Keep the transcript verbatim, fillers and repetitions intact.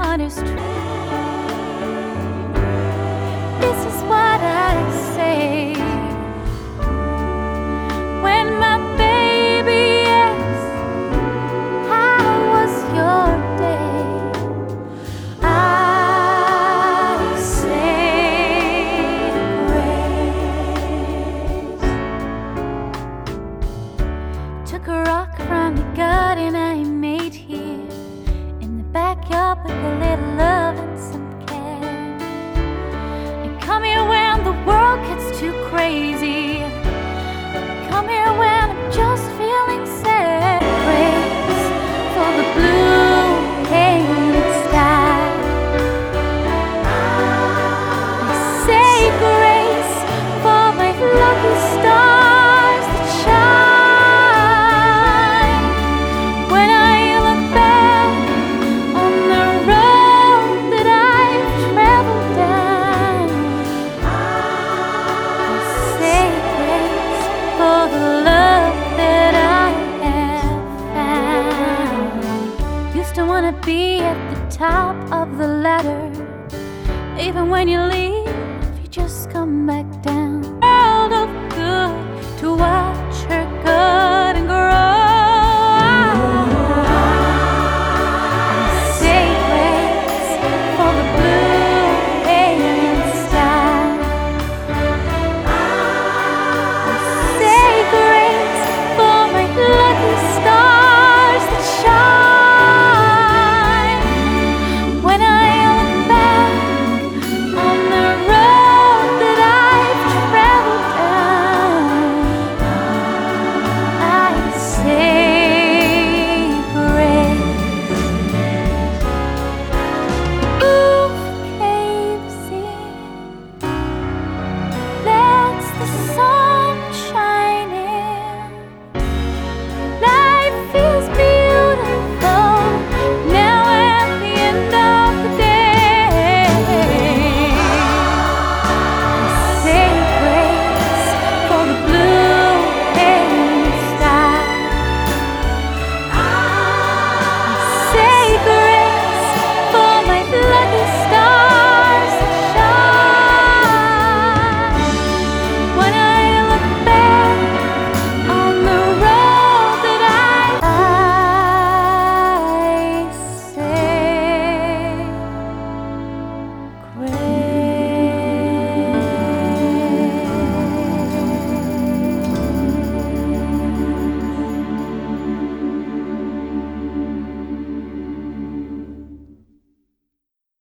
one is true. This is what I say when my baby asks, how was your day? I say grace. Took a rock from the garden I made here in the backyard with a little love and some care. And come here when the world gets too crazy. Come here when I'm just feeling sad. Praise for the blue painted sky. I say grace for my lucky stars that shine. When I look back on the road that I've traveled down, I say grace for the love that I have found. Used to wanna be at the top of the ladder. Even when you leave, you just come back down. World of good to watch her good and grow. I say grace for the blue alien sky. I say grace for my lucky stars that shine. When I look back on the road that I've traveled down, I say grace. Roof caves in, lets the sun